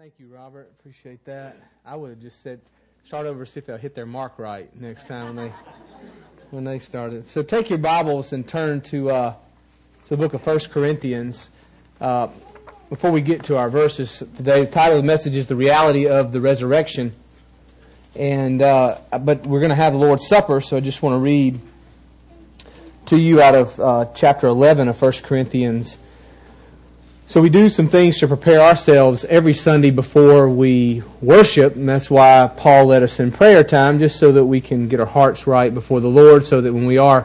Thank you, Robert. Appreciate that. I would have just said, start over, see if they'll hit their mark right next time when they started. So take your Bibles and turn to the book of 1 Corinthians. Before we get to our verses today, the title of the message is The Reality of the Resurrection. But we're going to have the Lord's Supper, so I just want to read to you out of chapter 11 of 1 Corinthians. So we do some things to prepare ourselves every Sunday before we worship, and that's why Paul led us in prayer time, just so that we can get our hearts right before the Lord, so that when we are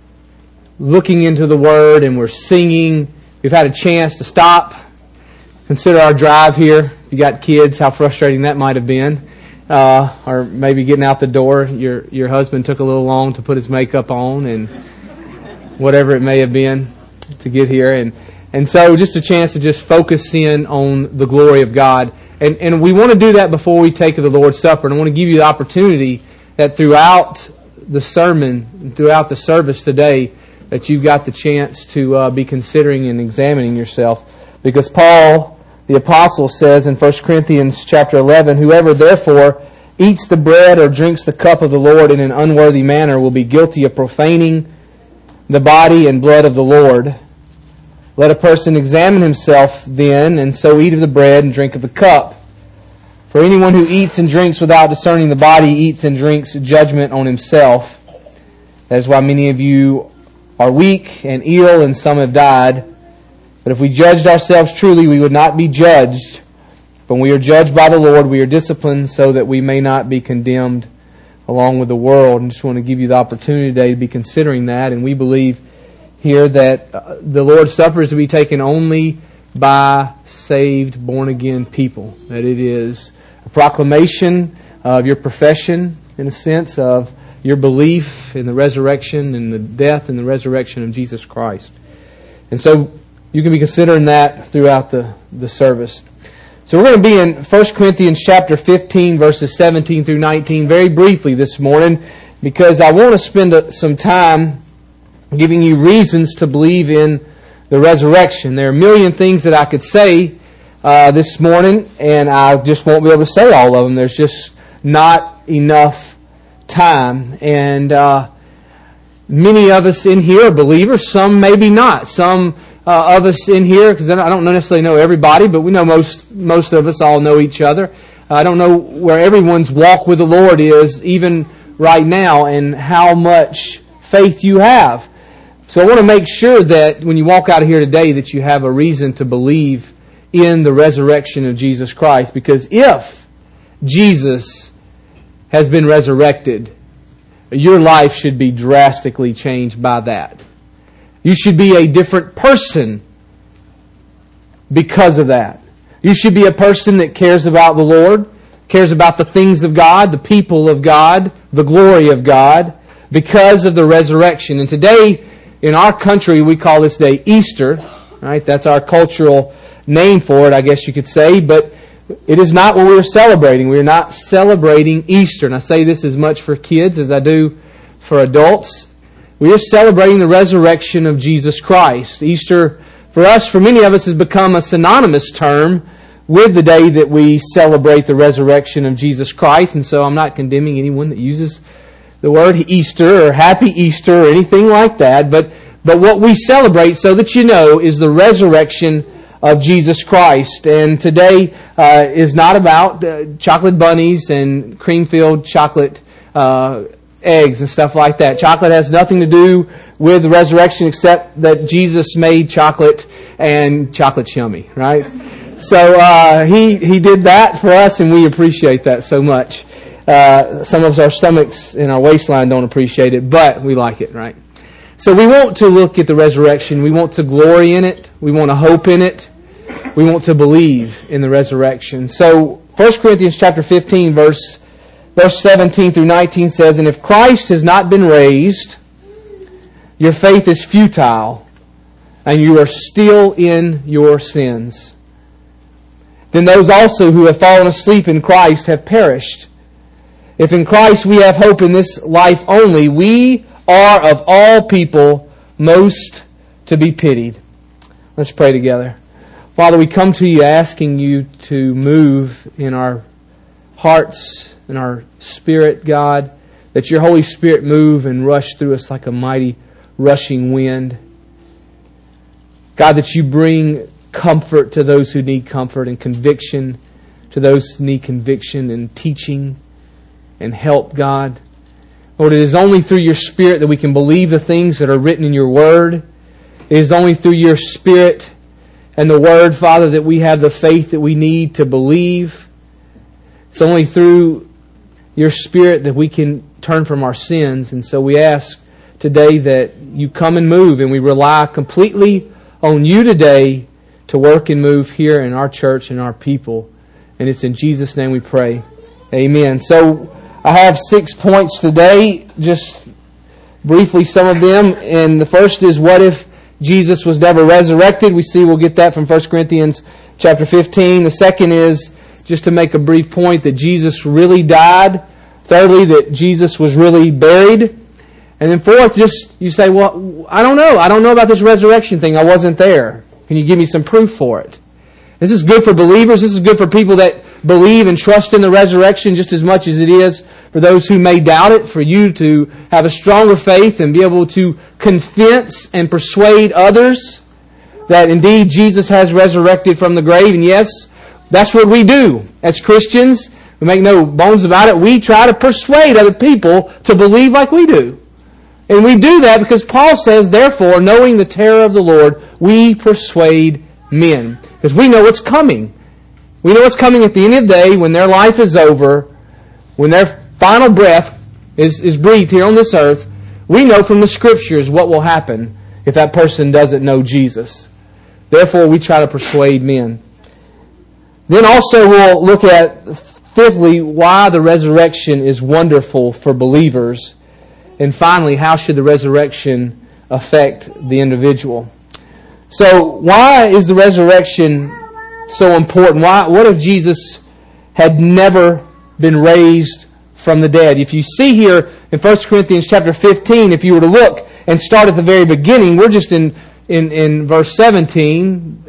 looking into the Word and we're singing, we've had a chance to stop, consider our drive here. If you got kids, how frustrating that might have been. Or maybe getting out the door, your husband took a little long to put his makeup on, and whatever it may have been to get here. And so just a chance to just focus in on the glory of God. And we want to do that before we take the Lord's Supper. And I want to give you the opportunity that throughout the sermon, throughout the service today, that you've got the chance to be considering and examining yourself. Because Paul, the apostle, says in 1 Corinthians chapter 11, "Whoever therefore eats the bread or drinks the cup of the Lord in an unworthy manner will be guilty of profaning the body and blood of the Lord. Let a person examine himself then, and so eat of the bread and drink of the cup. For anyone who eats and drinks without discerning the body eats and drinks judgment on himself. That is why many of you are weak and ill, and some have died. But if we judged ourselves truly, we would not be judged. But when we are judged by the Lord, we are disciplined so that we may not be condemned along with the world." And just want to give you the opportunity today to be considering that. And we believe here that the Lord's Supper is to be taken only by saved, born-again people. That it is a proclamation of your profession, in a sense, of your belief in the resurrection and the death and the resurrection of Jesus Christ. And so you can be considering that throughout the service. So we're going to be in 1 Corinthians chapter 15, verses 17 through 19, very briefly this morning, because I want to spend some time giving you reasons to believe in the resurrection. There are a million things that I could say this morning, and I just won't be able to say all of them. There's just not enough time. And many of us in here are believers, some maybe not. Some of us in here, because I don't necessarily know everybody, but we know most of us all know each other. I don't know where everyone's walk with the Lord is, even right now, and how much faith you have. So I want to make sure that when you walk out of here today that you have a reason to believe in the resurrection of Jesus Christ. Because if Jesus has been resurrected, your life should be drastically changed by that. You should be a different person because of that. You should be a person that cares about the Lord, cares about the things of God, the people of God, the glory of God, because of the resurrection. And today, in our country, we call this day Easter, right? That's our cultural name for it, I guess you could say. But it is not what we're celebrating. We're not celebrating Easter. And I say this as much for kids as I do for adults. We are celebrating the resurrection of Jesus Christ. Easter, for us, for many of us, has become a synonymous term with the day that we celebrate the resurrection of Jesus Christ. And so I'm not condemning anyone that uses the word Easter or Happy Easter or anything like that, but what we celebrate, so that you know, is the resurrection of Jesus Christ. And today is not about chocolate bunnies and cream-filled chocolate eggs and stuff like that. Chocolate has nothing to do with the resurrection except that Jesus made chocolate and chocolate's yummy, right? So He did that for us, and we appreciate that so much. Some of our stomachs and our waistline don't appreciate it, but we like it, right? So we want to look at the resurrection. We want to glory in it. We want to hope in it. We want to believe in the resurrection. So 1 Corinthians chapter 15, verse 17 through 19 says, "And if Christ has not been raised, your faith is futile, and you are still in your sins. Then those also who have fallen asleep in Christ have perished. If in Christ we have hope in this life only, we are of all people most to be pitied." Let's pray together. Father, we come to you asking you to move in our hearts, in our spirit, God, that your Holy Spirit move and rush through us like a mighty rushing wind. God, that you bring comfort to those who need comfort and conviction to those who need conviction and teaching and help, God. Lord, it is only through your Spirit that we can believe the things that are written in your Word. It is only through your Spirit and the Word, Father, that we have the faith that we need to believe. It's only through your Spirit that we can turn from our sins. And so we ask today that you come and move, and we rely completely on you today to work and move here in our church and our people. And it's in Jesus' name we pray. Amen. So I have 6 points today, just briefly some of them. And the first is, what if Jesus was never resurrected? We see we'll get that from 1 Corinthians chapter 15. The second is, just to make a brief point, that Jesus really died. Thirdly, that Jesus was really buried. And then fourth, just you say, well, I don't know. I don't know about this resurrection thing. I wasn't there. Can you give me some proof for it? This is good for believers. This is good for people that believe and trust in the resurrection just as much as it is for those who may doubt it, for you to have a stronger faith and be able to convince and persuade others that indeed Jesus has resurrected from the grave. And yes, that's what we do as Christians. We make no bones about it. We try to persuade other people to believe like we do. And we do that because Paul says, therefore, knowing the terror of the Lord, we persuade men. Because we know what's coming. We know what's coming at the end of the day when their life is over, when their final breath is breathed here on this earth. We know from the Scriptures what will happen if that person doesn't know Jesus. Therefore, we try to persuade men. Then also we'll look at, fifthly, why the resurrection is wonderful for believers. And finally, how should the resurrection affect the individual? So, why is the resurrection so important? What if Jesus had never been raised from the dead? If you see here in 1 Corinthians chapter 15, if you were to look and start at the very beginning, we're just in verse 17.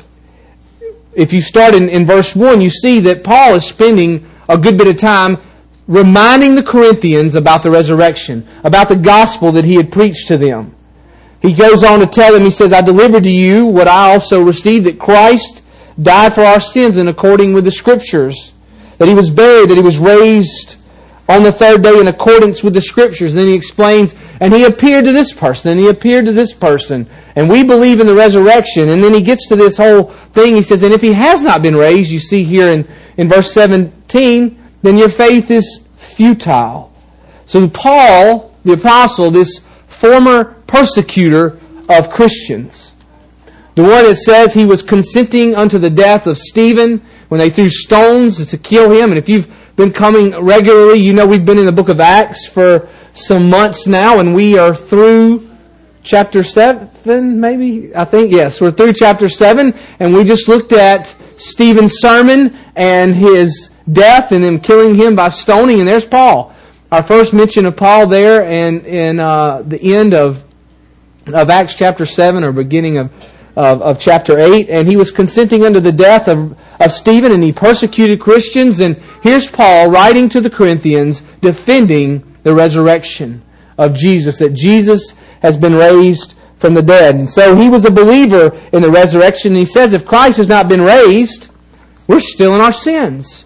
If you start in verse 1, you see that Paul is spending a good bit of time reminding the Corinthians about the resurrection, about the gospel that he had preached to them. He goes on to tell them, he says, I delivered to you what I also received, that Christ died for our sins in according with the Scriptures, that He was buried, that He was raised on the third day in accordance with the Scriptures. And then he explains, and He appeared to this person, and He appeared to this person, and we believe in the resurrection. And then he gets to this whole thing, he says, and if He has not been raised, you see here in verse 17, then your faith is futile. So Paul, the apostle, this former persecutor of Christians, the one that says he was consenting unto the death of Stephen when they threw stones to kill him. And if you've been coming regularly, you know we've been in the book of Acts for some months now, and we are through chapter 7, maybe? I think, yes, we're through chapter 7, and we just looked at Stephen's sermon and his death and them killing him by stoning, and there's Paul. Our first mention of Paul there and in the end of Acts chapter 7 or beginning of chapter 8, and he was consenting unto the death of Stephen, and he persecuted Christians. And here's Paul writing to the Corinthians defending the resurrection of Jesus, that Jesus has been raised from the dead. And so he was a believer in the resurrection, and he says if Christ has not been raised, we're still in our sins.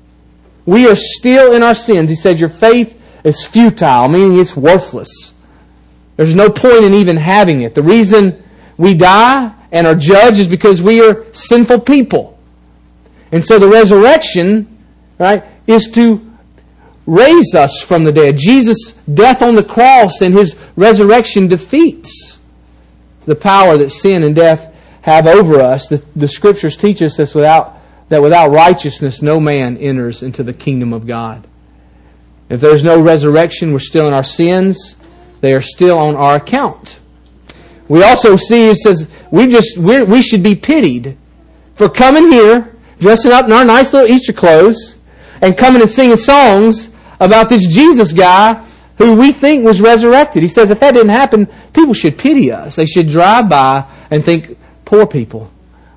We are still in our sins. He said your faith is futile, meaning it's worthless. There's no point in even having it. The reason we die and are judged is because we are sinful people. And so the resurrection, right, is to raise us from the dead. Jesus' death on the cross and His resurrection defeats the power that sin and death have over us. The Scriptures teach us this that without righteousness no man enters into the kingdom of God. If there's no resurrection, we're still in our sins. They are still on our account. We also see, it says, we should be pitied for coming here, dressing up in our nice little Easter clothes, and coming and singing songs about this Jesus guy who we think was resurrected. He says if that didn't happen, people should pity us. They should drive by and think, poor people.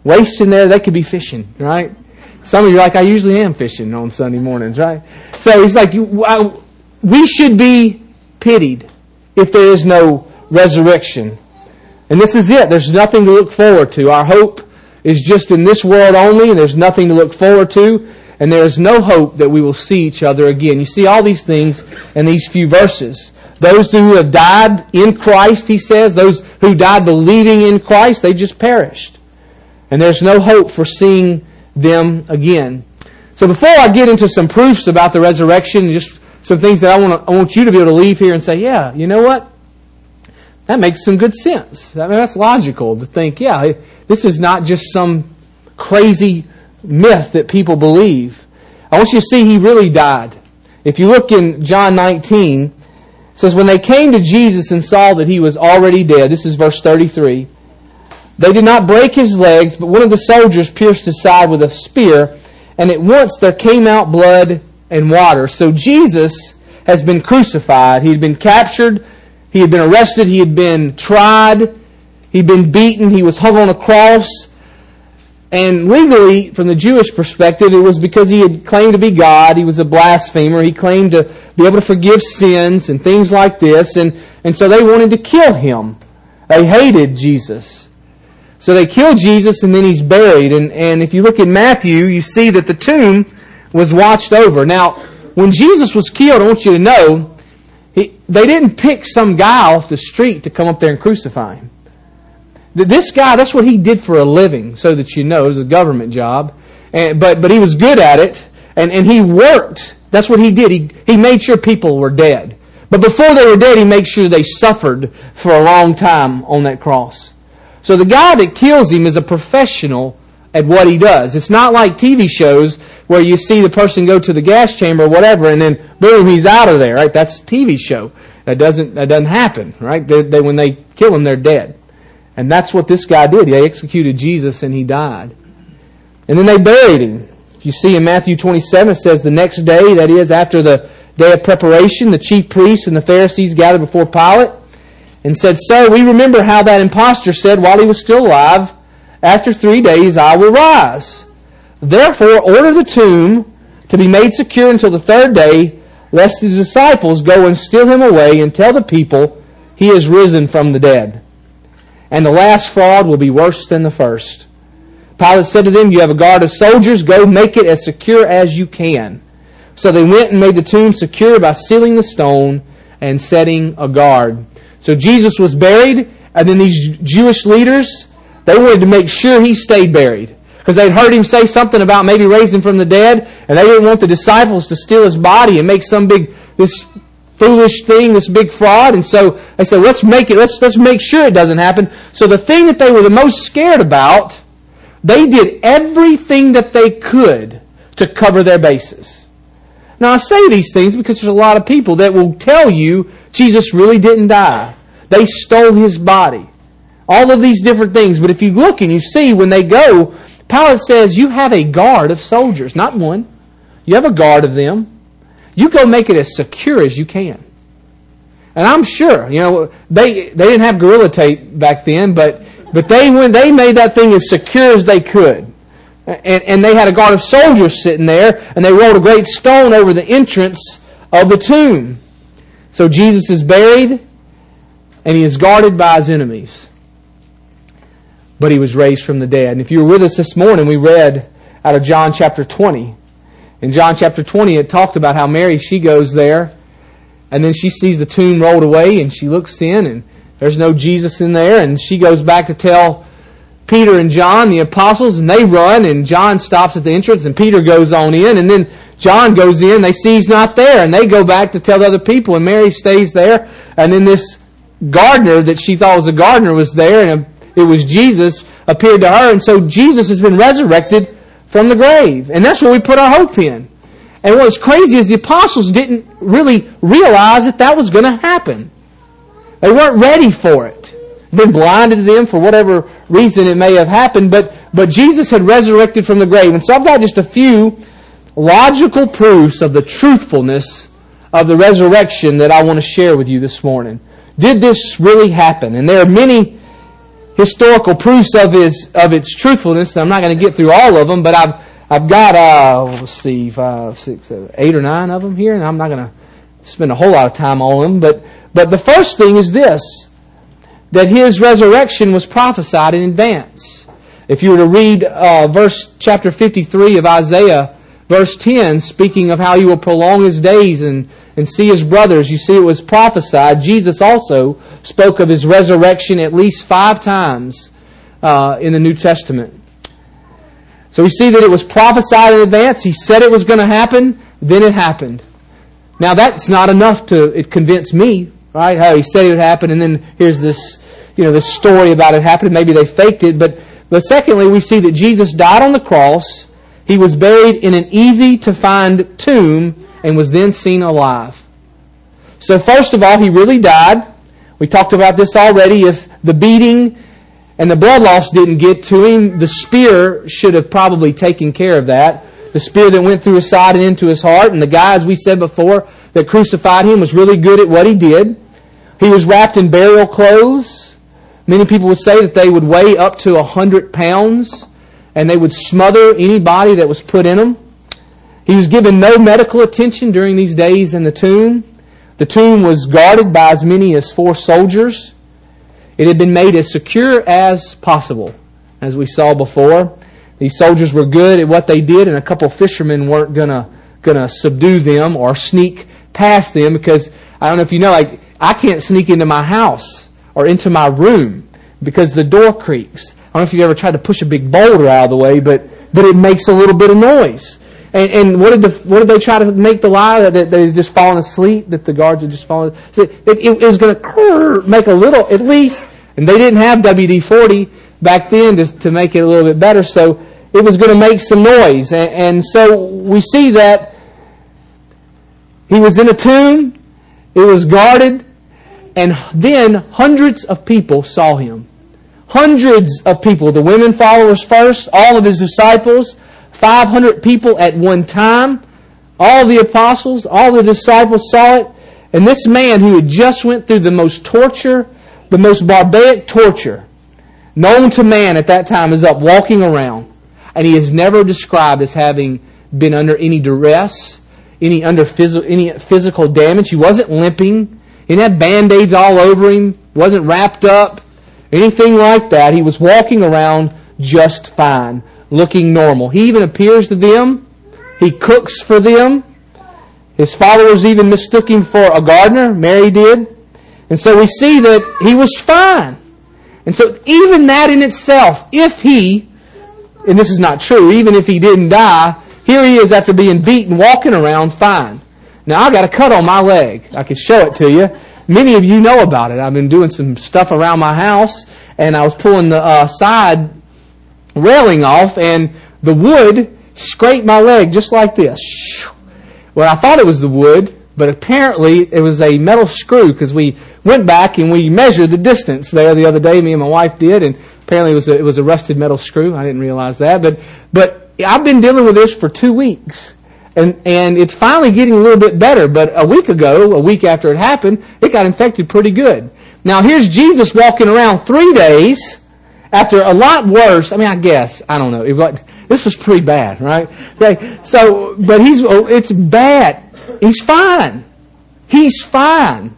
wasting there, they could be fishing, right? Some of you are like, I usually am fishing on Sunday mornings, right? So he's like, we should be pitied if there is no resurrection. And this is it. There's nothing to look forward to. Our hope is just in this world only, and there's nothing to look forward to. And there is no hope that we will see each other again. You see all these things in these few verses. Those who have died in Christ, he says, those who died believing in Christ, they just perished. And there's no hope for seeing them again. So before I get into some proofs about the resurrection, just some things that I want you to be able to leave here and say, yeah, you know what? That makes some good sense. I mean, that's logical to think, yeah, this is not just some crazy myth that people believe. I want you to see he really died. If you look in John 19, it says, when they came to Jesus and saw that he was already dead, this is verse 33, they did not break his legs, but one of the soldiers pierced his side with a spear, and at once there came out blood and water. So Jesus has been crucified. He had been captured. He had been arrested. He had been tried. He'd been beaten. He was hung on a cross. And legally, from the Jewish perspective, it was because he had claimed to be God. He was a blasphemer. He claimed to be able to forgive sins and things like this. And so they wanted to kill him. They hated Jesus. So they killed Jesus, and then he's buried. And if you look at Matthew, you see that the tomb was watched over. Now, when Jesus was killed, I want you to know, they didn't pick some guy off the street to come up there and crucify him. This guy, that's what he did for a living, so that you know. It was a government job. But he was good at it, and he worked. That's what he did. He made sure people were dead. But before they were dead, he made sure they suffered for a long time on that cross. So the guy that kills him is a professional at what he does. It's not like TV shows where you see the person go to the gas chamber or whatever, and then boom, he's out of there. Right? That's a TV show. That doesn't happen. Right? When they kill him, they're dead. And that's what this guy did. They executed Jesus, and he died. And then they buried him. If you see in Matthew 27, it says the next day, that is after the day of preparation, the chief priests and the Pharisees gathered before Pilate and said, "Sir, we remember how that impostor said while he was still alive, 'After 3 days I will rise.' Therefore order the tomb to be made secure until the third day, lest his disciples go and steal him away and tell the people he is risen from the dead. And the last fraud will be worse than the first." Pilate said to them, "You have a guard of soldiers. Go make it as secure as you can." So they went and made the tomb secure by sealing the stone and setting a guard. So Jesus was buried, and then these Jewish leaders, they wanted to make sure he stayed buried. Because they'd heard him say something about maybe raising from the dead, and they didn't want the disciples to steal his body and make this foolish thing, this big fraud. And so they said, let's make sure it doesn't happen. So the thing that they were the most scared about, they did everything that they could to cover their bases. Now I say these things because there's a lot of people that will tell you Jesus really didn't die. They stole his body. All of these different things. But if you look and you see when they go, Pilate says, you have a guard of soldiers. Not one. You have a guard of them. You go make it as secure as you can. And I'm sure, they didn't have Gorilla Tape back then, but they made that thing as secure as they could. And they had a guard of soldiers sitting there, and they rolled a great stone over the entrance of the tomb. So Jesus is buried, and he is guarded by his enemies. But he was raised from the dead. And if you were with us this morning, we read out of John chapter 20. In John chapter 20, it talked about how Mary, she goes there, and then she sees the tomb rolled away, and she looks in, and there's no Jesus in there, and she goes back to tell Peter and John, the apostles, and they run, and John stops at the entrance, and Peter goes on in, and then John goes in, they see he's not there, and they go back to tell the other people, and Mary stays there, and then this gardener that she thought was a gardener was there, and it was Jesus, appeared to her, and so Jesus has been resurrected from the grave. And that's where we put our hope in. And what's crazy is the apostles didn't really realize that was going to happen. They weren't ready for it. Been blinded to them for whatever reason it may have happened, but Jesus had resurrected from the grave. And so I've got just a few logical proofs of the truthfulness of the resurrection that I want to share with you this morning. Did this really happen? And there are many historical proofs of its truthfulness. I'm not going to get through all of them, but I've got let's see, 5, 6, 7, 8 or 9 of them here, and I'm not going to spend a whole lot of time on them. But the first thing is this: that His resurrection was prophesied in advance. If you were to read chapter 53 of Isaiah, verse 10, speaking of how He will prolong His days and see His brothers, you see it was prophesied. Jesus also spoke of His resurrection at least 5 times in the New Testament. So we see that it was prophesied in advance. He said it was going to happen, then it happened. Now that's not enough to convince me, right? How He said it would happen, and then here's this story about it happening. Maybe they faked it, but secondly, we see that Jesus died on the cross. He was buried in an easy-to-find tomb and was then seen alive. So first of all, He really died. We talked about this already. If the beating and the blood loss didn't get to Him, the spear should have probably taken care of that. The spear that went through His side and into His heart. And the guy, as we said before, that crucified Him was really good at what he did. He was wrapped in burial clothes. Many people would say that they would weigh up to 100 pounds and they would smother anybody that was put in them. He was given no medical attention during these days in the tomb. The tomb was guarded by as many as 4 soldiers. It had been made as secure as possible, as we saw before. These soldiers were good at what they did, and a couple fishermen weren't gonna subdue them or sneak past them, because I don't know if you know, I can't sneak into my house or into my room because the door creaks. I don't know if you've ever tried to push a big boulder out of the way, but it makes a little bit of noise. And what did they try to make the lie that they had just fallen asleep, that the guards had just fallen? So it was going to make a little, at least, and they didn't have WD-40 back then to make it a little bit better, so it was going to make some noise. And so we see that He was in a tomb, it was guarded, and then hundreds of people saw Him. Hundreds of people. The women followers first, all of His disciples, 500 people at one time. All the apostles, all the disciples saw it. And this man who had just went through the most torture, the most barbaric torture known to man at that time, is up walking around. And he is never described as having been under any duress, any physical damage. He wasn't limping. He didn't have Band-Aids all over him. Wasn't wrapped up. Anything like that. He was walking around just fine. Looking normal. He even appears to them. He cooks for them. His followers even mistook Him for a gardener. Mary did. And so we see that He was fine. And so even that in itself, if He, and this is not true, even if He didn't die, here He is after being beaten, walking around fine. Now, I got a cut on my leg. I could show it to you. Many of you know about it. I've been doing some stuff around my house, and I was pulling the side railing off, and the wood scraped my leg just like this. Well, I thought it was the wood, but apparently it was a metal screw, because we went back and we measured the distance there the other day. Me and my wife did, and apparently it was a rusted metal screw. I didn't realize that, but I've been dealing with this for 2 weeks. And it's finally getting a little bit better. But a week after it happened, it got infected pretty good. Now here's Jesus walking around 3 days after a lot worse. I mean, I don't know. This was pretty bad, right? Okay, so, but it's bad. He's fine. He's fine.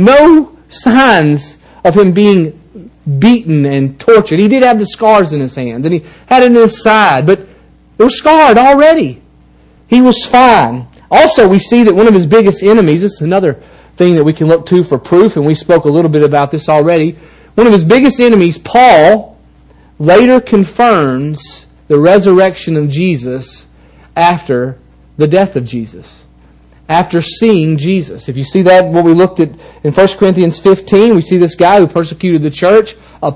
No signs of Him being beaten and tortured. He did have the scars in His hands, and He had it in His side, but they were scarred already. He was fine. Also, we see that one of His biggest enemies, this is another thing that we can look to for proof, and we spoke a little bit about this already. One of His biggest enemies, Paul, later confirms the resurrection of Jesus after the death of Jesus. After seeing Jesus. If you see that, what we looked at in 1 Corinthians 15, we see this guy who persecuted the church,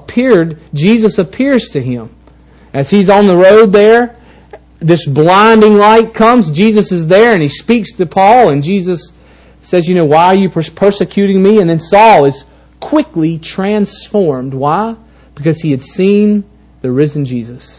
Jesus appears to him. As he's on the road there, this blinding light comes. Jesus is there and He speaks to Paul, and Jesus says, why are you persecuting me? And then Saul is quickly transformed. Why? Because he had seen the risen Jesus.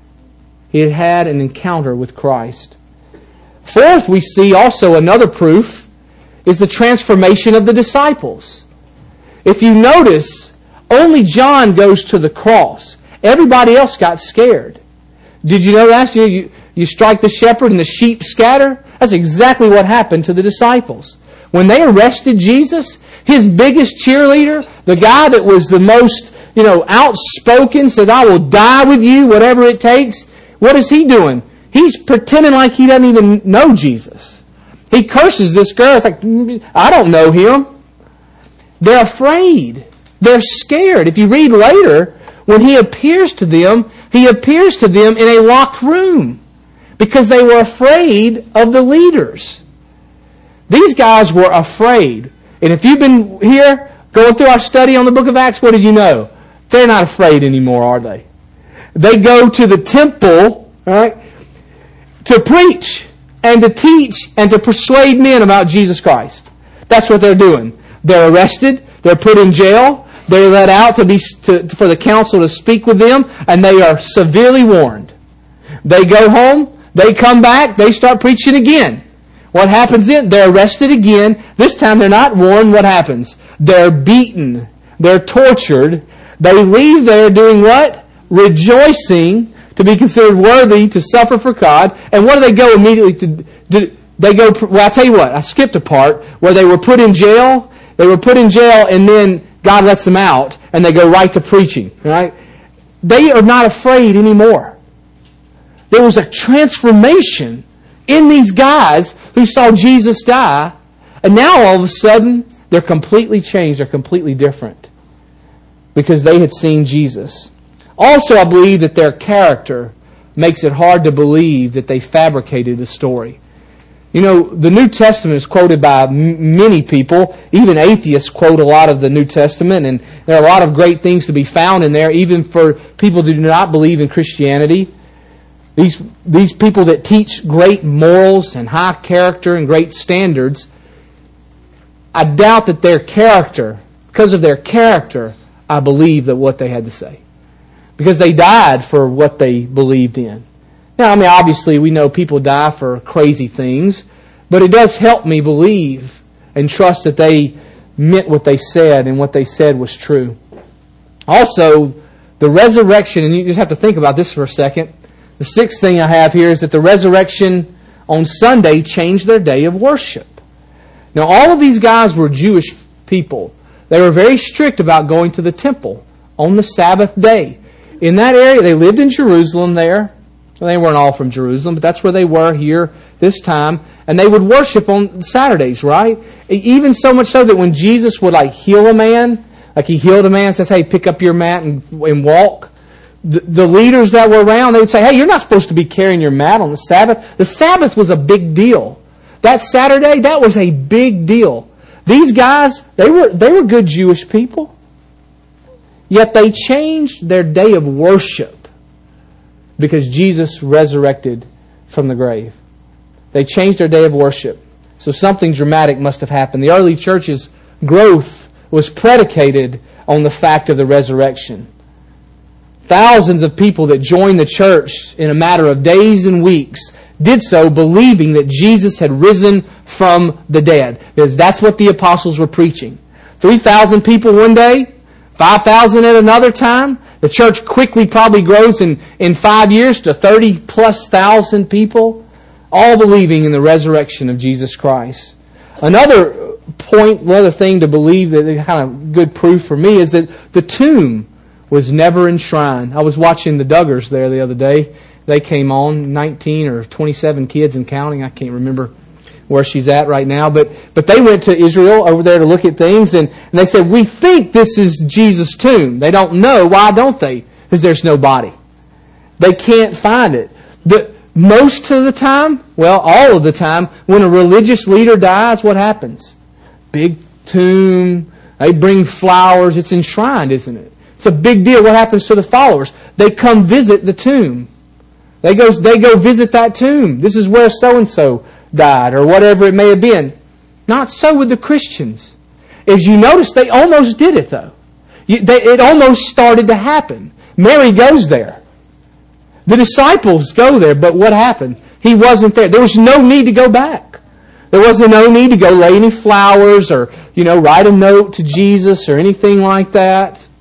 He had had an encounter with Christ. Fourth, we see also another proof is the transformation of the disciples. If you notice, Only John goes to the cross. Everybody else got scared. Did you know that? You strike the shepherd and the sheep scatter? That's exactly what happened to the disciples. When they arrested Jesus, his biggest cheerleader, the guy that was the most, outspoken, says, I will die with you, whatever it takes. What is he doing? He's pretending like he doesn't even know Jesus. He curses this girl. It's like, I don't know him. They're afraid. They're scared. If you read later, when he appears to them in a locked room because they were afraid of the leaders. These guys were afraid. And if you've been here going through our study on the book of Acts, what did you know? They're not afraid anymore, are they? They go to the temple, right, to preach and to teach and to persuade men about Jesus Christ. That's what they're doing. They're arrested. They're put in jail. They're let out for the council to speak with them, and they are severely warned. They go home. They come back. They start preaching again. What happens then? They're arrested again. This time they're not warned. What happens? They're beaten. They're tortured. They leave there doing what? Rejoicing to be considered worthy to suffer for God. And what do they go immediately to? They go, well, I'll tell you what. I skipped a part where they were put in jail. They were put in jail and then God lets them out and they go right to preaching. Right? They are not afraid anymore. There was a transformation in these guys who saw Jesus die, and now all of a sudden they're completely changed, they're completely different because they had seen Jesus. Also, I believe that their character makes it hard to believe that they fabricated the story. The New Testament is quoted by many people. Even atheists quote a lot of the New Testament, and there are a lot of great things to be found in there, even for people who do not believe in Christianity. These people that teach great morals and high character and great standards, I doubt that their character, because of their character, I believe that what they had to say. Because they died for what they believed in. Now, obviously we know people die for crazy things, but it does help me believe and trust that they meant what they said and what they said was true. Also, the resurrection, and you just have to think about this for a second. The sixth thing I have here is that the resurrection on Sunday changed their day of worship. Now, all of these guys were Jewish people. They were very strict about going to the temple on the Sabbath day. In that area, they lived in Jerusalem there. Well, they weren't all from Jerusalem, but that's where they were here this time. And they would worship on Saturdays, right? Even so much so that when Jesus would heal a man, like he healed a man and says, hey, pick up your mat and walk. The leaders that were around, they would say, hey, you're not supposed to be carrying your mat on the Sabbath. The Sabbath was a big deal. That Saturday, that was a big deal. These guys, they were good Jewish people. Yet they changed their day of worship because Jesus resurrected from the grave. They changed their day of worship. So something dramatic must have happened. The early church's growth was predicated on the fact of the resurrection. Thousands of people that joined the church in a matter of days and weeks did so believing that Jesus had risen from the dead. Because that's what the apostles were preaching. 3,000 people one day, 5,000 at another time. The church quickly probably grows in 5 years to 30+ thousand people, all believing in the resurrection of Jesus Christ. Another thing to believe that kind of good proof for me is that the tomb was never enshrined. I was watching the Duggars there the other day. They came on, 19 or 27 kids and counting. I can't remember where she's at right now. But they went to Israel over there to look at things, and they said, we think this is Jesus' tomb. They don't know. Why don't they? Because there's no body. They can't find it. Most of the time, well, all of the time, when a religious leader dies, what happens? Big tomb. They bring flowers. It's enshrined, isn't it? It's a big deal. What happens to the followers? They come visit the tomb. They go visit that tomb. This is where so-and-so died, or whatever it may have been. Not so with the Christians. As you notice, they almost did it, though. It almost started to happen. Mary goes there. The disciples go there, but what happened? He wasn't there. There was no need to go back. There was no need to go lay any flowers or, write a note to Jesus or anything like that.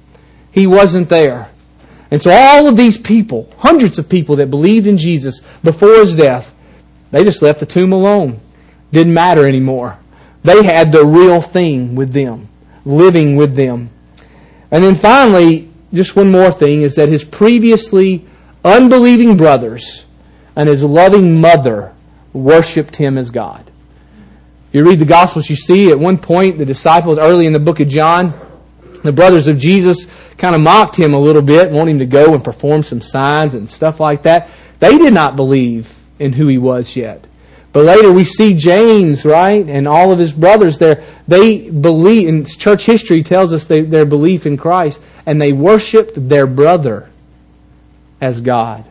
He wasn't there. And so all of these people, hundreds of people that believed in Jesus before His death, they just left the tomb alone. Didn't matter anymore. They had the real thing with them, living with them. And then finally, just one more thing, is that His previously unbelieving brothers and His loving mother worshipped Him as God. If you read the Gospels, you see at one point the disciples early in the book of John, the brothers of Jesus kind of mocked Him a little bit, wanting Him to go and perform some signs and stuff like that. They did not believe in who He was yet. But later we see James, right, and all of his brothers there. They believe, and church history tells us their belief in Christ, and they worshipped their brother as God.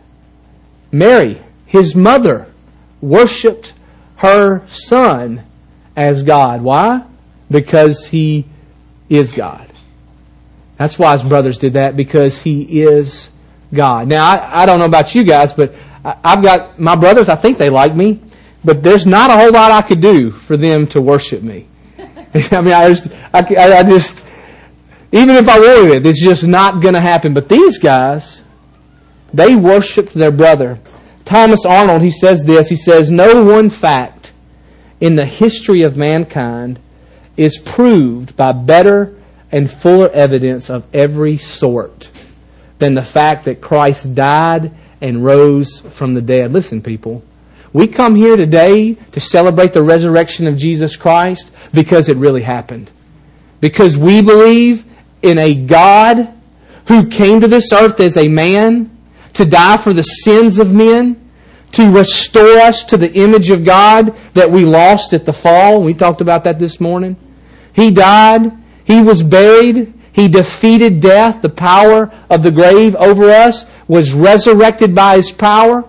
Mary, His mother, worshipped her son as God. Why? Because He is God. That's why His brothers did that, because He is God. Now, I don't know about you guys, but I've got my brothers, I think they like me, but there's not a whole lot I could do for them to worship me. I mean, I just, even if I wanted it, it's just not going to happen. But these guys, they worshipped their brother. Thomas Arnold, he says this, he says, "No one fact in the history of mankind is proved by better and fuller evidence of every sort than the fact that Christ died and rose from the dead." Listen, people, we come here today to celebrate the resurrection of Jesus Christ because it really happened. Because we believe in a God who came to this earth as a man to die for the sins of men, to restore us to the image of God that we lost at the fall. We talked about that this morning. He died. He was buried. He defeated death, the power of the grave over us, was resurrected by His power,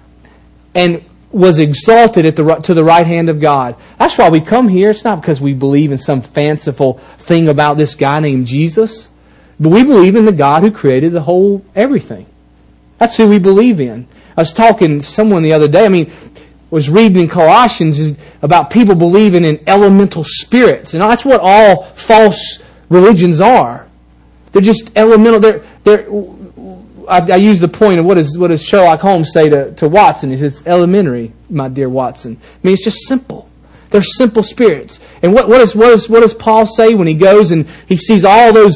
and was exalted to the right hand of God. That's why we come here. It's not because we believe in some fanciful thing about this guy named Jesus, but we believe in the God who created the whole everything. That's who we believe in. I was talking to someone the other day, was reading in Colossians about people believing in elemental spirits. And that's what all false religions are. They're just elemental. I use the point of what does Sherlock Holmes say to Watson? He says, "It's elementary, my dear Watson." It's just simple. They're simple spirits. And what does Paul say when he goes and he sees all those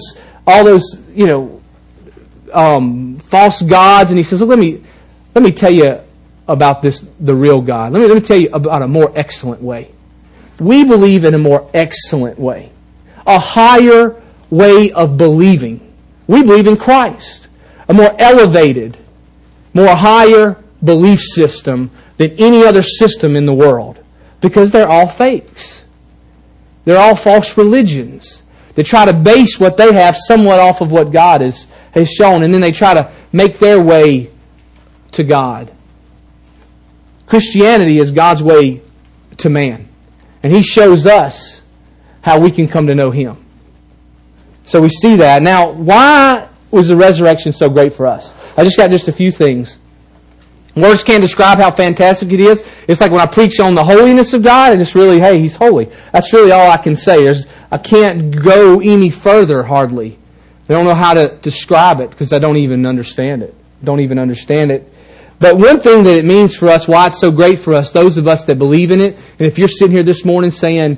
false gods, and he says, "Look, let me tell you about the real God. Let me tell you about a more excellent way." We believe in a more excellent way, a higher way of believing. We believe in Christ. A more elevated, more higher belief system than any other system in the world. Because they're all fakes. They're all false religions. They try to base what they have somewhat off of what God has shown, and then they try to make their way to God. Christianity is God's way to man. And He shows us how we can come to know Him. So we see that. Now, why was the resurrection so great for us? I just got a few things. Words can't describe how fantastic it is. It's like when I preach on the holiness of God, and it's really, hey, He's holy. That's really all I can say. I can't go any further, hardly. I don't know how to describe it because I don't even understand it. But one thing that it means for us, why it's so great for us, those of us that believe in it, and if you're sitting here this morning saying,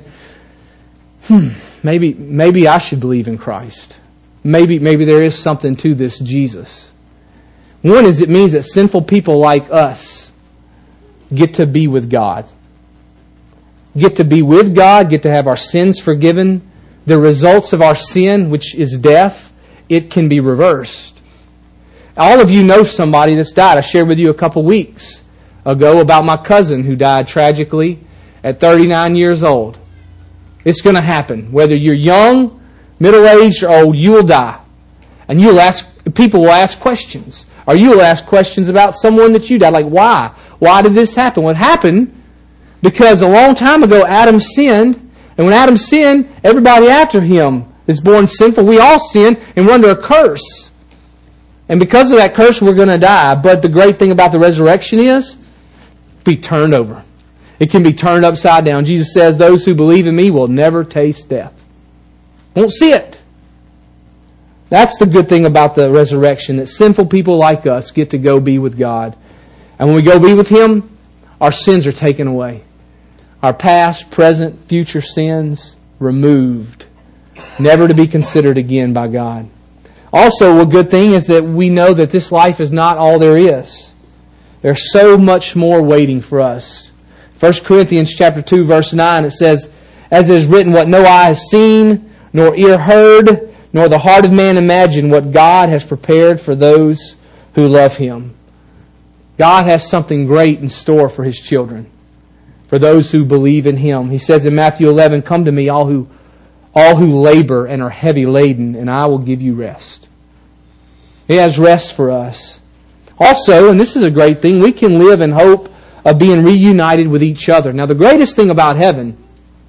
maybe I should believe in Christ. Maybe there is something to this Jesus. One is it means that sinful people like us get to be with God. Get to be with God, get to have our sins forgiven. The results of our sin, which is death, it can be reversed. All of you know somebody that's died. I shared with you a couple weeks ago about my cousin who died tragically at 39 years old. It's going to happen. Whether you're young, middle-aged, or old, you will die. And people will ask questions. Or you will ask questions about someone that you died. Like, why? Why did this happen? What happened? Because a long time ago, Adam sinned. And when Adam sinned, everybody after him is born sinful. We all sin and we're under a curse. And because of that curse, we're going to die. But the great thing about the resurrection is, be turned over. It can be turned upside down. Jesus says, "Those who believe in me will never taste death." Won't see it. That's the good thing about the resurrection, that sinful people like us get to go be with God. And when we go be with Him, our sins are taken away. Our past, present, future sins removed, never to be considered again by God. Also, a good thing is that we know that this life is not all there is. There's so much more waiting for us. 1 Corinthians chapter 2, verse 9, it says, "As it is written, what no eye has seen, nor ear heard, nor the heart of man imagined, what God has prepared for those who love Him." God has something great in store for His children, for those who believe in Him. He says in Matthew 11, "Come to me, all who labor and are heavy laden, and I will give you rest." He has rest for us. Also, and this is a great thing, we can live in hope of being reunited with each other. Now, the greatest thing about heaven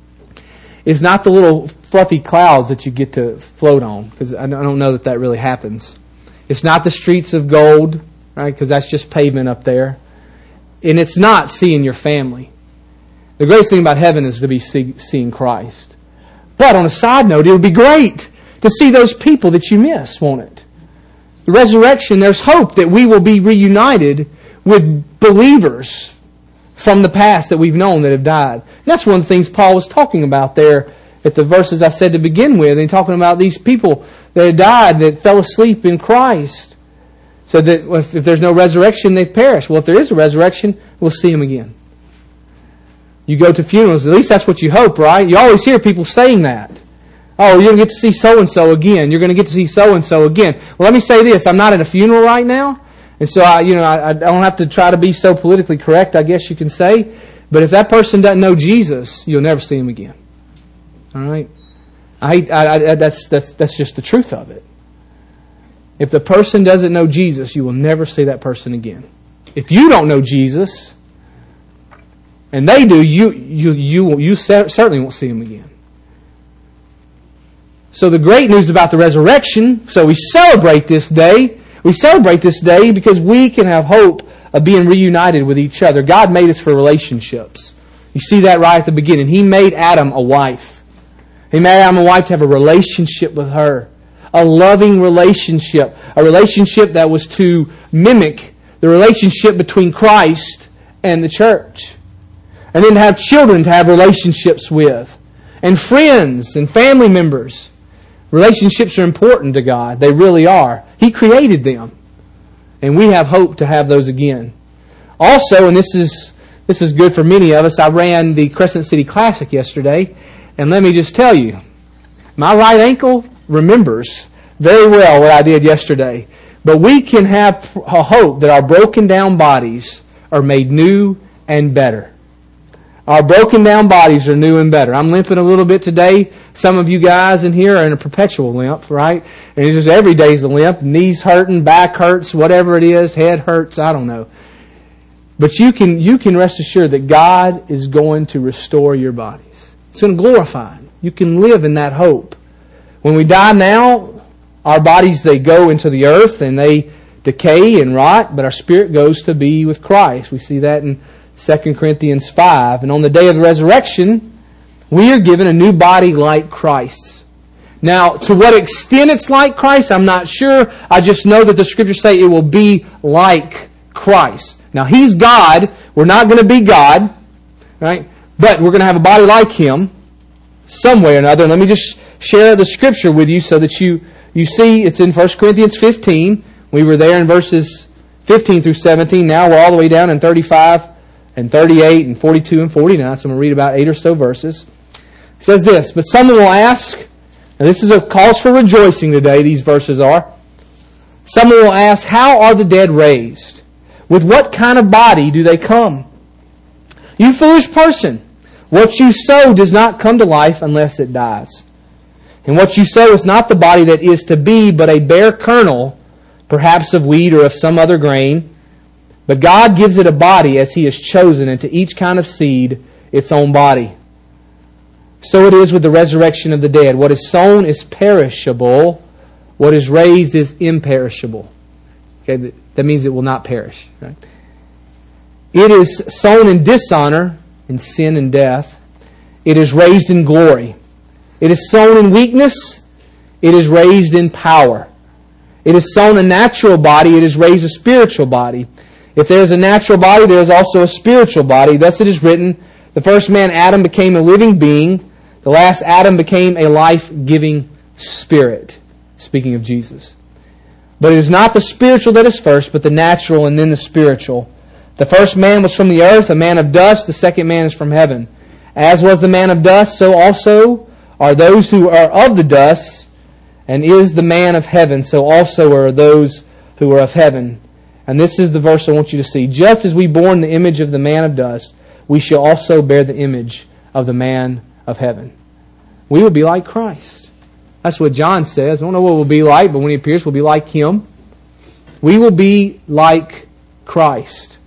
is not the little fluffy clouds that you get to float on, because I don't know that really happens. It's not the streets of gold, right? Because that's just pavement up there. And it's not seeing your family. The greatest thing about heaven is to be seeing Christ. But on a side note, it would be great to see those people that you miss, won't it? The resurrection, there's hope that we will be reunited with believers from the past that we've known that have died. And that's one of the things Paul was talking about there at the verses I said to begin with. And talking about these people that had died, that fell asleep in Christ. So that if there's no resurrection, they've perished. Well, if there is a resurrection, we'll see them again. You go to funerals, at least that's what you hope, right? You always hear people saying that. Oh, you're going to get to see so-and-so again. You're going to get to see so-and-so again. Well, let me say this. I'm not at a funeral right now. And so, I don't have to try to be so politically correct, I guess you can say. But if that person doesn't know Jesus, you'll never see him again. All right? That's just the truth of it. If the person doesn't know Jesus, you will never see that person again. If you don't know Jesus, and they do, you certainly won't see him again. So the great news about the resurrection, so we celebrate this day. We celebrate this day because we can have hope of being reunited with each other. God made us for relationships. You see that right at the beginning. He made Adam a wife. He made Adam a wife to have a relationship with her. A loving relationship. A relationship that was to mimic the relationship between Christ and the church. And then to have children to have relationships with. And friends and family members. Relationships are important to God. They really are. He created them. And we have hope to have those again. Also, and this is good for many of us, I ran the Crescent City Classic yesterday. And let me just tell you, my right ankle remembers very well what I did yesterday. But we can have a hope that our broken down bodies are made new and better. Our broken down bodies are new and better. I'm limping a little bit today. Some of you guys in here are in a perpetual limp, right? And it's just every day's a limp. Knees hurting, back hurts, whatever it is, head hurts, I don't know. But you can rest assured that God is going to restore your bodies. It's going to glorify Him. You can live in that hope. When we die now, our bodies, they go into the earth and they decay and rot, but our spirit goes to be with Christ. We see that in 2 Corinthians 5. And on the day of the resurrection, we are given a new body like Christ's. Now, to what extent it's like Christ, I'm not sure. I just know that the Scriptures say it will be like Christ. Now, He's God. We're not going to be God, right? But we're going to have a body like Him some way or another. And let me just share the Scripture with you so that you see it's in 1 Corinthians 15. We were there in verses 15 through 17. Now we're all the way down in 35 and 38 and 42 and 49. So I'm going to read about 8 or so verses. It says this, "But someone will ask," and this is a cause for rejoicing today, these verses are. "Someone will ask, how are the dead raised? With what kind of body do they come? You foolish person, what you sow does not come to life unless it dies. And what you sow is not the body that is to be, but a bare kernel, perhaps of wheat or of some other grain. But God gives it a body as He has chosen, and to each kind of seed its own body. So it is with the resurrection of the dead. What is sown is perishable. What is raised is imperishable." Okay, that means it will not perish. Right? "It is sown in dishonor, in sin and death. It is raised in glory. It is sown in weakness. It is raised in power. It has sown a natural body, it has raised a spiritual body. If there is a natural body, there is also a spiritual body. Thus it is written, the first man, Adam, became a living being. The last Adam became a life-giving spirit. Speaking of Jesus. But it is not the spiritual that is first, but the natural and then the spiritual. The first man was from the earth, a man of dust. The second man is from heaven. As was the man of dust, so also are those who are of the dust. And is the man of heaven, so also are those who are of heaven. And this is the verse I want you to see. Just as we bore the image of the man of dust, we shall also bear the image of the man of heaven. We will be like Christ. That's what John says. I don't know what we'll be like, but when He appears, we'll be like Him. We will be like Christ.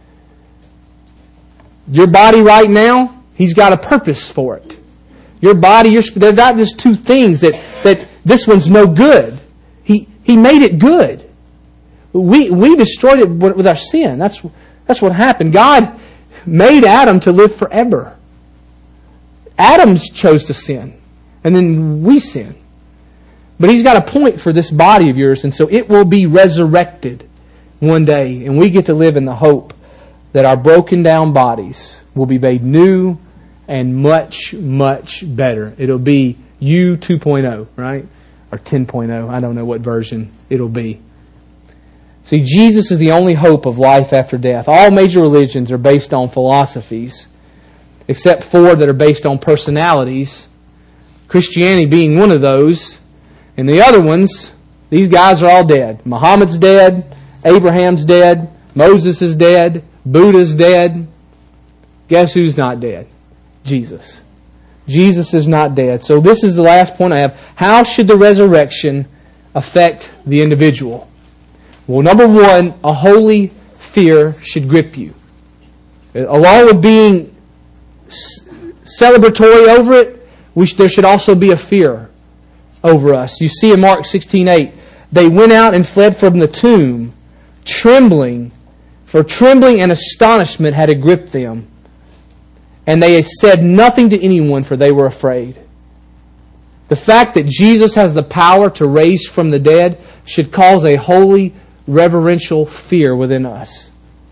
Your body right now, He's got a purpose for it. Your body, they're not just two things that this one's no good. He made it good. We destroyed it with our sin. That's what happened. God made Adam to live forever. Adam chose to sin. And then we sin. But He's got a point for this body of yours. And so it will be resurrected one day. And we get to live in the hope that our broken down bodies will be made new and much, much better. It'll be U 2.0, right? Or 10.0. I don't know what version it'll be. See, Jesus is the only hope of life after death. All major religions are based on philosophies, except 4 that are based on personalities. Christianity being one of those. And the other ones, these guys are all dead. Muhammad's dead. Abraham's dead. Moses is dead. Buddha's dead. Guess who's not dead? Jesus. Jesus is not dead. So this is the last point I have. How should the resurrection affect the individual? Well, number one, a holy fear should grip you. Along with being celebratory over it, there should also be a fear over us. You see in Mark 16:8, they went out and fled from the tomb, trembling, for trembling and astonishment had gripped them. And they had said nothing to anyone, for they were afraid. The fact that Jesus has the power to raise from the dead should cause a holy, reverential fear within us.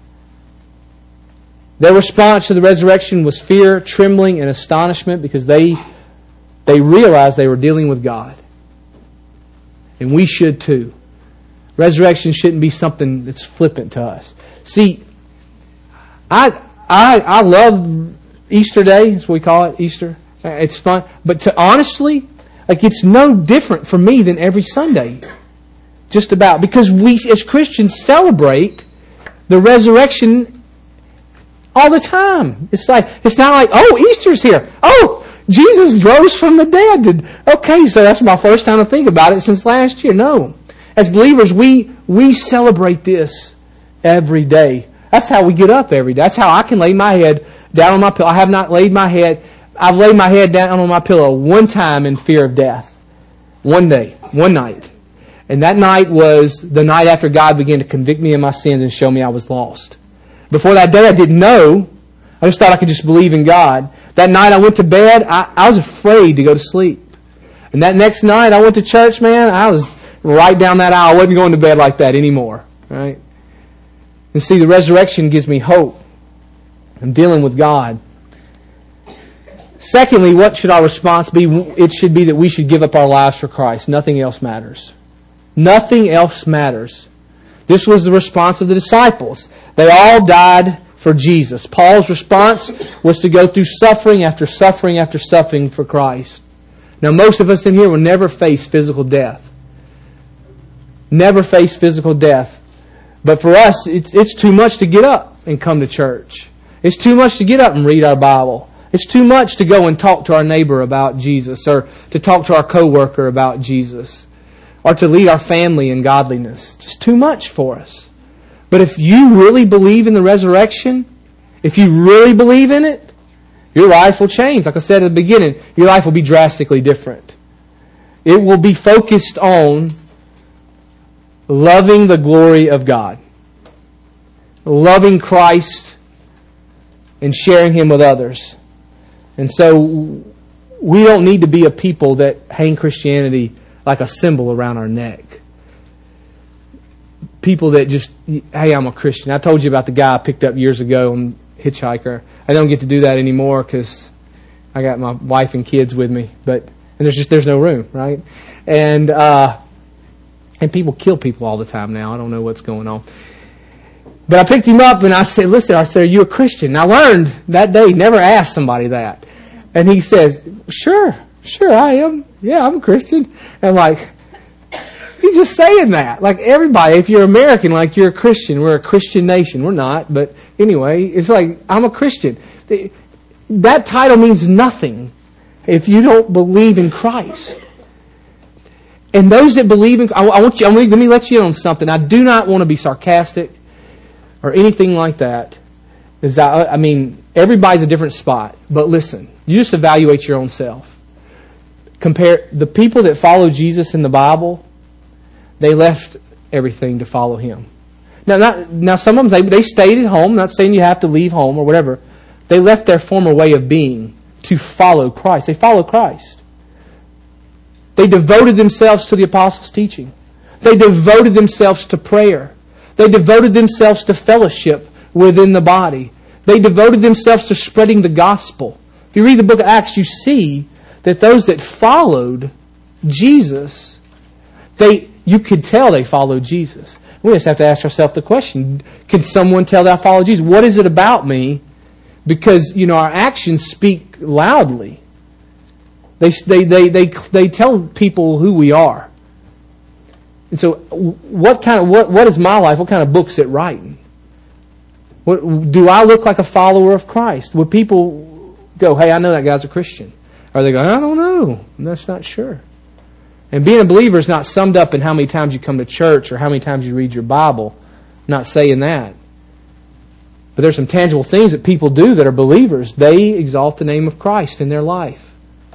Their response to the resurrection was fear, trembling, and astonishment because they realized they were dealing with God. And we should too. Resurrection shouldn't be something that's flippant to us. See, I love Easter Day, that's what we call it, Easter. It's fun. But honestly, it's no different for me than every Sunday. Just about. Because we as Christians celebrate the resurrection all the time. It's not like, oh, Easter's here. Oh, Jesus rose from the dead. Okay, so that's my first time to think about it since last year. No. As believers, we celebrate this every day. That's how we get up every day. That's how I can lay my head down on my pillow. I've laid my head down on my pillow one time in fear of death. One day, one night. And that night was the night after God began to convict me of my sins and show me I was lost. Before that day, I didn't know. I just thought I could just believe in God. That night I went to bed, I was afraid to go to sleep. And that next night I went to church, man, I was right down that aisle. I wasn't going to bed like that anymore. Right? And see, the resurrection gives me hope. I'm dealing with God. Secondly, what should our response be? It should be that we should give up our lives for Christ. Nothing else matters. Nothing else matters. This was the response of the disciples. They all died for Jesus. Paul's response was to go through suffering after suffering after suffering for Christ. Now, most of us in here will never face physical death. Never face physical death. But for us, it's too much to get up and come to church. It's too much to get up and read our Bible. It's too much to go and talk to our neighbor about Jesus, or to talk to our coworker about Jesus, or to lead our family in godliness. It's just too much for us. But if you really believe in the resurrection, if you really believe in it, your life will change. Like I said at the beginning, your life will be drastically different. It will be focused on loving the glory of God, loving Christ, and sharing Him with others. And so we don't need to be a people that hang Christianity like a symbol around our neck. people that just, hey, I'm a Christian. I told you about the guy I picked up years ago on Hitchhiker. I don't get to do that anymore because I got my wife and kids with me. And there's no room, right? And people kill people all the time now. I don't know what's going on. But I picked him up and I said, listen, are you a Christian? And I learned that day, never ask somebody that. And he says, sure, I am. Yeah, I'm a Christian. And like, he's just saying that. Like everybody, if you're American, like you're a Christian. We're a Christian nation. We're not. But anyway, it's like, I'm a Christian. That title means nothing if you don't believe in Christ. And those that believe in, let me let you in on something. I do not want to be sarcastic or anything like that. Everybody's a different spot. But listen, you just evaluate your own self. Compare the people that follow Jesus in the Bible. They left everything to follow Him. Now some of them, they stayed at home. I'm not saying you have to leave home or whatever. They left their former way of being to follow Christ. They followed Christ. They devoted themselves to the apostles' teaching. They devoted themselves to prayer. They devoted themselves to fellowship within the body. They devoted themselves to spreading the gospel. If you read the book of Acts, you see that those that followed Jesus, you could tell they followed Jesus. We just have to ask ourselves the question, can someone tell that I follow Jesus? What is it about me? Because, our actions speak loudly. They tell people who we are. And so, what is my life? What kind of book's it writing? Do I look like a follower of Christ? Would people go, hey, I know that guy's a Christian? Or they go, I don't know. I'm just not sure. And being a believer is not summed up in how many times you come to church or how many times you read your Bible. I'm not saying that. But there's some tangible things that people do that are believers. They exalt the name of Christ in their life.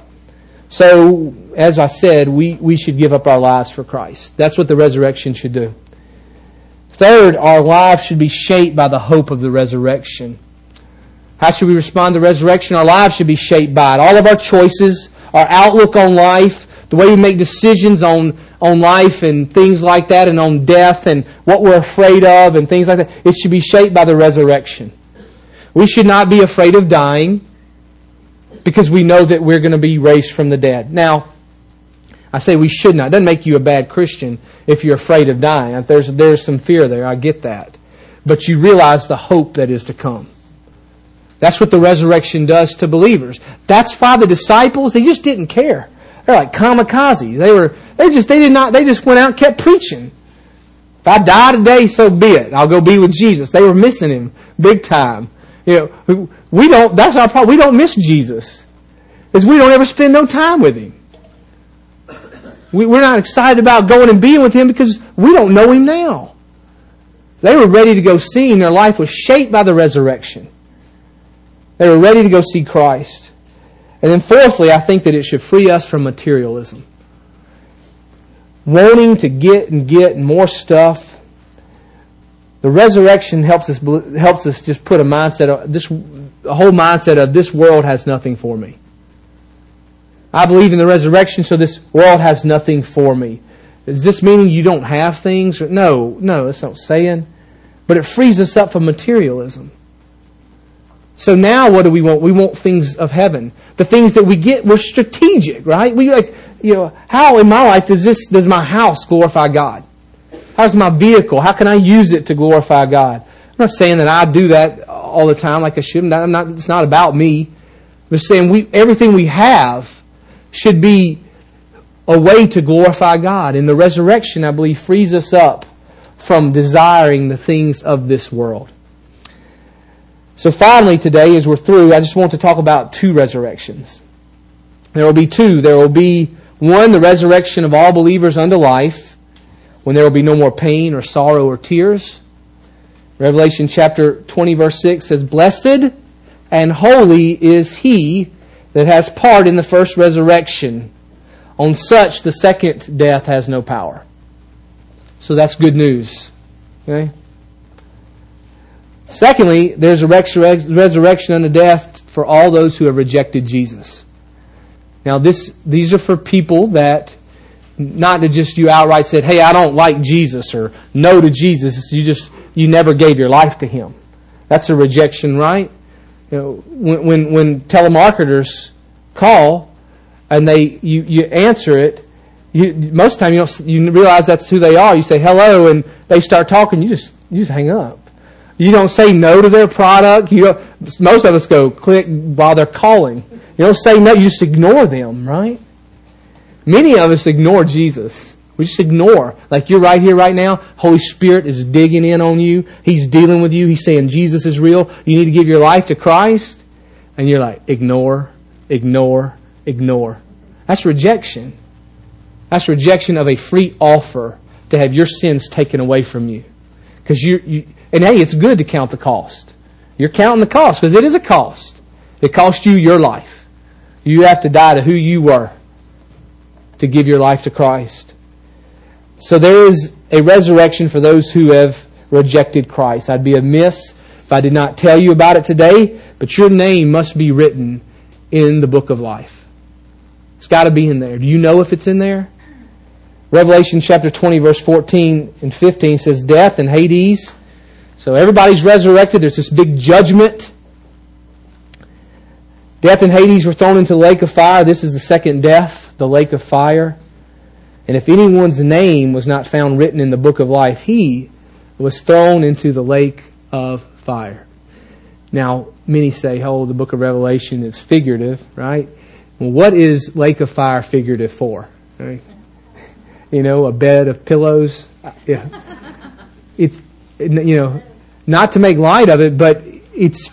So, as I said, we should give up our lives for Christ. That's what the resurrection should do. Third, our lives should be shaped by the hope of the resurrection. How should we respond to the resurrection? Our lives should be shaped by it. All of our choices, our outlook on life, the way we make decisions on life and things like that, and on death and what we're afraid of and things like that, it should be shaped by the resurrection. We should not be afraid of dying because we know that we're going to be raised from the dead. Now, I say we should not. It doesn't make you a bad Christian if you're afraid of dying. There's some fear there. I get that. But you realize the hope that is to come. That's what the resurrection does to believers. That's why the disciples, they just didn't care. They're like kamikazes. They just went out and kept preaching. If I die today, so be it. I'll go be with Jesus. They were missing Him big time. That's our problem. We don't miss Jesus. Is we don't ever spend no time with Him. We're not excited about going and being with Him because we don't know Him now. They were ready to go see Him. Their life was shaped by the resurrection. They were ready to go see Christ. And then fourthly, I think that it should free us from materialism. Wanting to get more stuff. The resurrection helps us just put a whole mindset of this world has nothing for me. I believe in the resurrection, so this world has nothing for me. Is this meaning you don't have things? No, that's not saying. But it frees us up from materialism. So now what do we want? We want things of heaven. The things that we get, we're strategic, right? How in my life does my house glorify God? How's my vehicle? How can I use it to glorify God? I'm not saying that I do that all the time like I should. It's not about me. I'm just saying everything we have should be a way to glorify God. And the resurrection, I believe, frees us up from desiring the things of this world. So finally today, as we're through, I just want to talk about two resurrections. There will be two. There will be one, the resurrection of all believers unto life, when there will be no more pain or sorrow or tears. Revelation chapter 20 verse 6 says, Blessed and holy is he that has part in the first resurrection. On such the second death has no power. So that's good news. Okay? Secondly, there's a resurrection unto death for all those who have rejected Jesus. Now these are for people that not to just you outright said, hey, I don't like Jesus, or no to Jesus. You never gave your life to Him. That's a rejection, right? You know, when telemarketers call and you answer it, most of the time you realize that's who they are. You say hello, and they start talking. You just hang up. You don't say no to their product. Most of us go click while they're calling. You don't say no. You just ignore them, right? Many of us ignore Jesus. We just ignore. Like you're right here, right now. Holy Spirit is digging in on you. He's dealing with you. He's saying Jesus is real. You need to give your life to Christ. And you're like, ignore, ignore, ignore. That's rejection. That's rejection of a free offer to have your sins taken away from you. Because and hey, it's good to count the cost. You're counting the cost because it is a cost. It cost you your life. You have to die to who you were to give your life to Christ. So there is a resurrection for those who have rejected Christ. I'd be amiss if I did not tell you about it today, but your name must be written in the book of life. It's got to be in there. Do you know if it's in there? Revelation chapter 20, verse 14 and 15 says, death and Hades. So everybody's resurrected. There's this big judgment. Death and Hades were thrown into the lake of fire. This is the second death, the lake of fire. And if anyone's name was not found written in the book of life, he was thrown into the lake of fire. Now, many say, oh, the book of Revelation is figurative, right? Well, what is lake of fire figurative for? Right? You know, a bed of pillows. Yeah. It's, you know, not to make light of it, but it's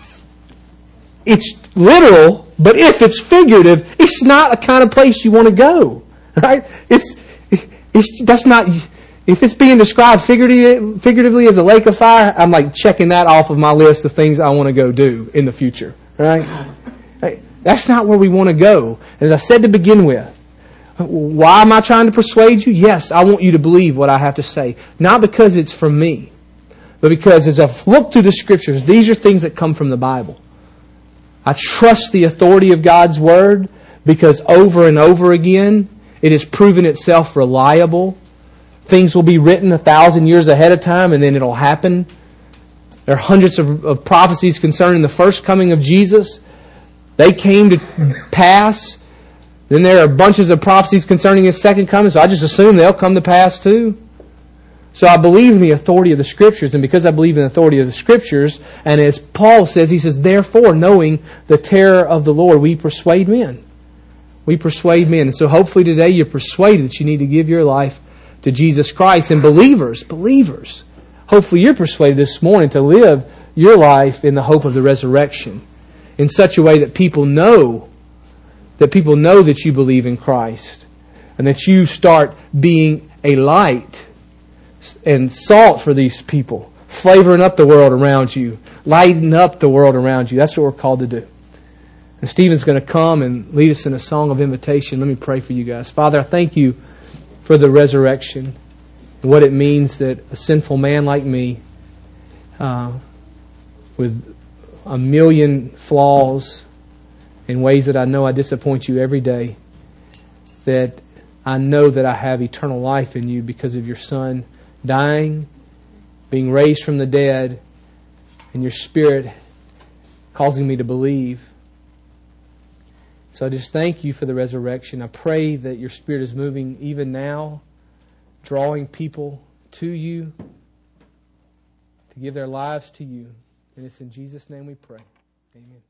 literal, but if it's figurative, it's not a kind of place you want to go. Right? That's not, if it's being described figuratively as a lake of fire, I'm like checking that off of my list of things I want to go do in the future. Right? That's not where we want to go. As I said to begin with, why am I trying to persuade you? Yes, I want you to believe what I have to say. Not because it's from me, but because as I've looked through the Scriptures, these are things that come from the Bible. I trust the authority of God's Word because over and over again, it has proven itself reliable. Things will be written 1,000 years ahead of time and then it'll happen. There are hundreds of prophecies concerning the first coming of Jesus. They came to pass. Then there are bunches of prophecies concerning His second coming, so I just assume they'll come to pass too. So I believe in the authority of the Scriptures, and because I believe in the authority of the Scriptures, and as Paul says, he says, therefore, knowing the terror of the Lord, we persuade men. We persuade men. And so hopefully today you're persuaded that you need to give your life to Jesus Christ. And believers, hopefully you're persuaded this morning to live your life in the hope of the resurrection in such a way that people know that you believe in Christ and that you start being a light and salt for these people, flavoring up the world around you, lighting up the world around you. That's what we're called to do. And Stephen's going to come and lead us in a song of invitation. Let me pray for you guys. Father, I thank you for the resurrection and what it means that a sinful man like me, with a million flaws in ways that I know I disappoint you every day, that I know that I have eternal life in you because of your Son dying, being raised from the dead, and your Spirit causing me to believe. So I just thank you for the resurrection. I pray that your Spirit is moving even now, drawing people to you, to give their lives to you. And it's in Jesus' name we pray. Amen.